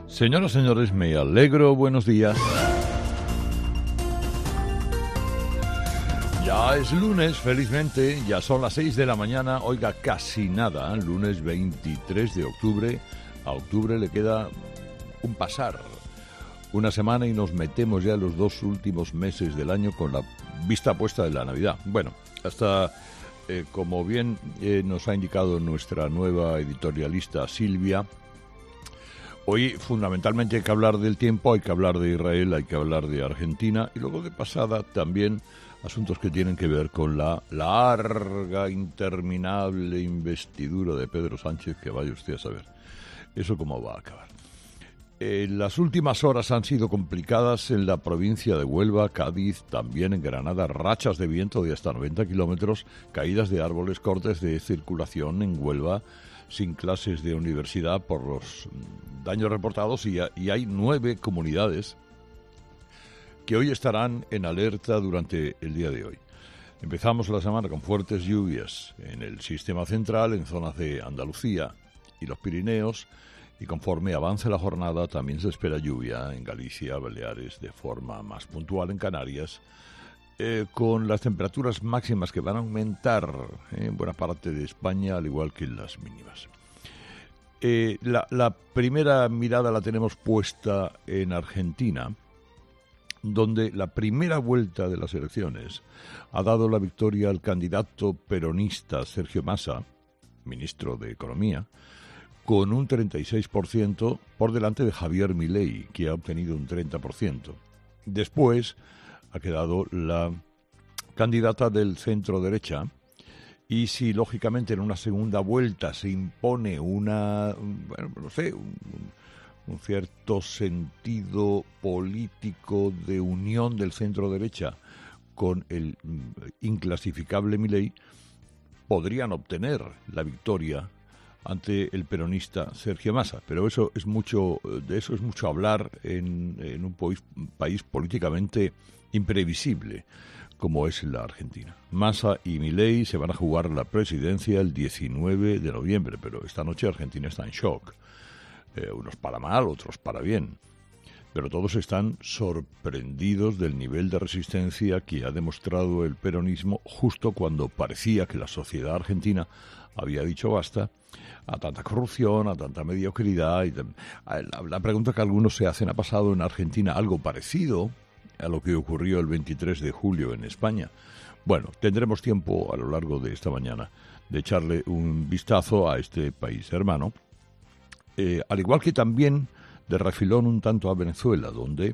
Señoras y señores, me alegro, buenos días. Ya es lunes, felizmente, ya son las 6 de la mañana, oiga, casi nada, lunes 23 de octubre, a octubre le queda un pasar, una semana y nos metemos ya en los 2 últimos meses del año con la vista puesta de la Navidad. Bueno, hasta, como bien nos ha indicado nuestra nueva editorialista Silvia, hoy fundamentalmente hay que hablar del tiempo, hay que hablar de Israel, hay que hablar de Argentina y luego de pasada también asuntos que tienen que ver con la larga, interminable investidura de Pedro Sánchez, que vaya usted a saber eso cómo va a acabar. Las últimas horas han sido complicadas en la provincia de Huelva, Cádiz, también en Granada, rachas de viento de hasta 90 kilómetros, caídas de árboles, cortes de circulación en Huelva, sin clases de universidad por los daños reportados y hay 9 comunidades que hoy estarán en alerta durante el día de hoy. Empezamos la semana con fuertes lluvias en el sistema central, en zonas de Andalucía y los Pirineos, y conforme avance la jornada también se espera lluvia en Galicia, Baleares, de forma más puntual en Canarias, con las temperaturas máximas que van a aumentar en buena parte de España, al igual que las mínimas. La primera mirada la tenemos puesta en Argentina, donde la primera vuelta de las elecciones ha dado la victoria al candidato peronista Sergio Massa, ministro de Economía, con un 36% por delante de Javier Milei, que ha obtenido un 30%. Después ha quedado la candidata del centro-derecha, y si lógicamente en una segunda vuelta se impone un cierto sentido político de unión del centro-derecha con el inclasificable Milei, podrían obtener la victoria ante el peronista Sergio Massa, pero de eso es mucho hablar en un país políticamente imprevisible como es la Argentina. Massa y Milei se van a jugar la presidencia el 19 de noviembre, pero esta noche Argentina está en shock. Unos para mal, otros para bien. Pero todos están sorprendidos del nivel de resistencia que ha demostrado el peronismo justo cuando parecía que la sociedad argentina había dicho basta a tanta corrupción, a tanta mediocridad. La pregunta que algunos se hacen: ¿ha pasado en Argentina algo parecido a lo que ocurrió el 23 de julio en España? Bueno, tendremos tiempo a lo largo de esta mañana de echarle un vistazo a este país hermano, al igual que también de refilón un tanto a Venezuela, donde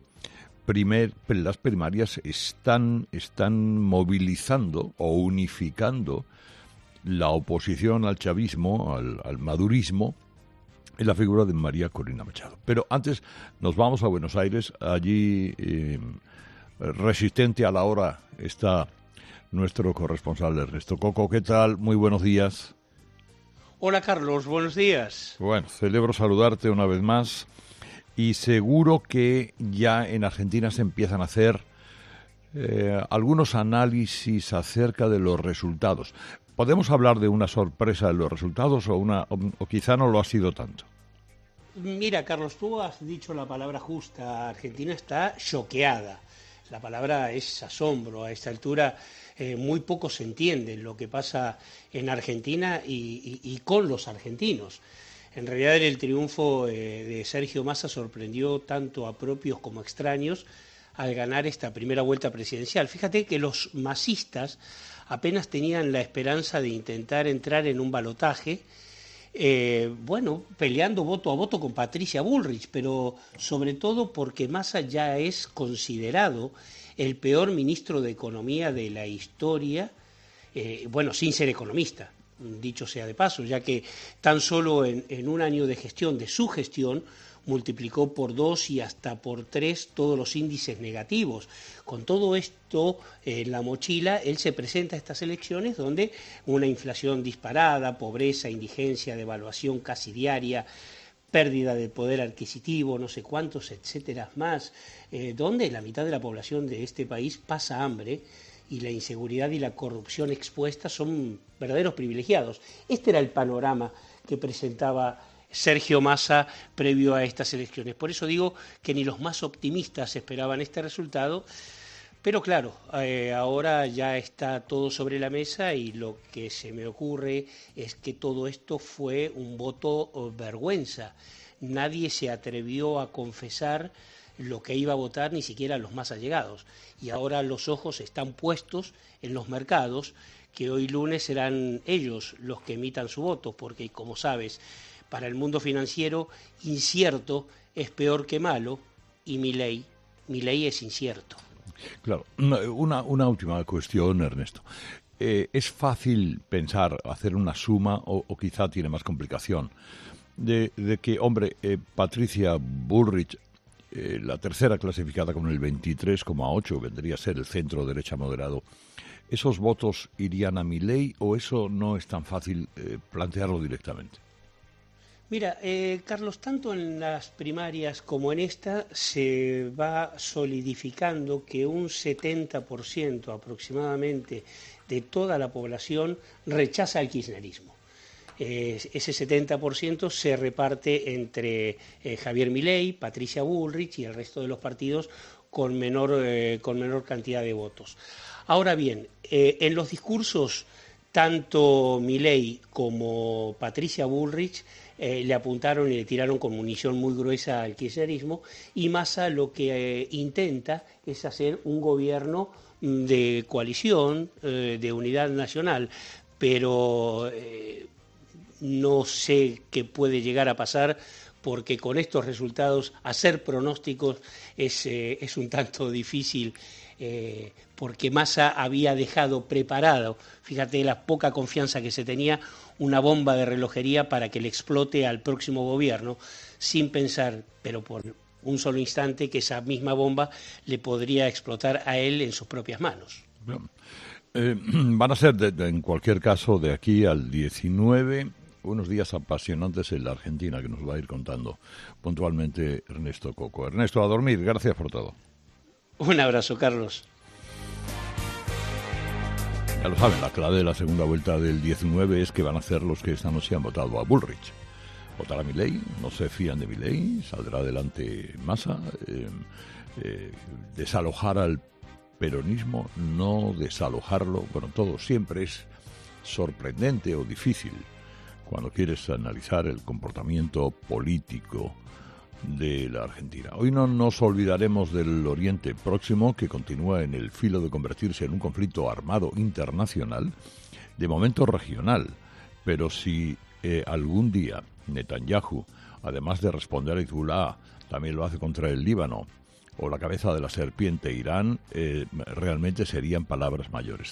las primarias están movilizando o unificando la oposición al chavismo, al madurismo, en la figura de María Corina Machado. Pero antes nos vamos a Buenos Aires. Allí, resistente a la hora, está nuestro corresponsal Ernesto Coco. ¿Qué tal? Muy buenos días. Hola Carlos, buenos días. Bueno, celebro saludarte una vez más y seguro que ya en Argentina se empiezan a hacer algunos análisis acerca de los resultados. ¿Podemos hablar de una sorpresa en los resultados o quizá no lo ha sido tanto? Mira, Carlos, tú has dicho la palabra justa. Argentina está choqueada. La palabra es asombro. A esta altura muy poco se entiende lo que pasa en Argentina y con los argentinos. En realidad el triunfo de Sergio Massa sorprendió tanto a propios como a extraños al ganar esta primera vuelta presidencial. Fíjate que los masistas apenas tenían la esperanza de intentar entrar en un balotaje, peleando voto a voto con Patricia Bullrich, pero sobre todo porque Massa ya es considerado el peor ministro de Economía de la historia, sin ser economista, dicho sea de paso, ya que tan solo en un año de gestión, de su gestión, multiplicó por 2 y hasta por 3 todos los índices negativos. Con todo esto en la mochila, él se presenta a estas elecciones donde una inflación disparada, pobreza, indigencia, devaluación casi diaria, pérdida de poder adquisitivo, no sé cuántos, etcétera más, donde la mitad de la población de este país pasa hambre y la inseguridad y la corrupción expuesta son verdaderos privilegiados. Este era el panorama que presentaba Sergio Massa previo a estas elecciones. Por eso digo que ni los más optimistas esperaban este resultado, pero claro, ahora ya está todo sobre la mesa y lo que se me ocurre es que todo esto fue un voto vergüenza. Nadie se atrevió a confesar lo que iba a votar, ni siquiera los más allegados. Y ahora los ojos están puestos en los mercados, que hoy lunes serán ellos los que emitan su voto, porque como sabes, para el mundo financiero incierto es peor que malo, y Milei es incierto. Claro, una última cuestión, Ernesto. ¿Es fácil pensar, hacer una suma, o quizá tiene más complicación, de que, hombre, Patricia Bullrich, la tercera clasificada con el 23,8, vendría a ser el centro derecha moderado, ¿esos votos irían a Milei o eso no es tan fácil plantearlo directamente? Mira, Carlos, tanto en las primarias como en esta se va solidificando que un 70% aproximadamente de toda la población rechaza el kirchnerismo. Ese 70% se reparte entre Javier Milei, Patricia Bullrich y el resto de los partidos con menor cantidad de votos. Ahora bien, en los discursos, tanto Milei como Patricia Bullrich le apuntaron y le tiraron con munición muy gruesa al kirchnerismo, y Massa lo que intenta es hacer un gobierno de coalición, de unidad nacional, pero no sé qué puede llegar a pasar, porque con estos resultados hacer pronósticos es un tanto difícil, porque Massa había dejado preparado, fíjate la poca confianza que se tenía, una bomba de relojería para que le explote al próximo gobierno, sin pensar, pero por un solo instante, que esa misma bomba le podría explotar a él en sus propias manos. Van a ser, en cualquier caso, de aquí al 19, unos días apasionantes en la Argentina, que nos va a ir contando puntualmente Ernesto Coco. Ernesto, a dormir. Gracias por todo. Un abrazo, Carlos. Ya lo saben, la clave de la segunda vuelta del 19 es que van a ser los que esta noche han votado a Bullrich. Votar a Milei, no se fían de Milei, saldrá adelante Massa, desalojar al peronismo, no desalojarlo, bueno, todo siempre es sorprendente o difícil cuando quieres analizar el comportamiento político de la Argentina. Hoy no nos olvidaremos del Oriente Próximo, que continúa en el filo de convertirse en un conflicto armado internacional, de momento regional, pero si algún día Netanyahu, además de responder a Hezbollah, también lo hace contra el Líbano, o la cabeza de la serpiente Irán, realmente serían palabras mayores.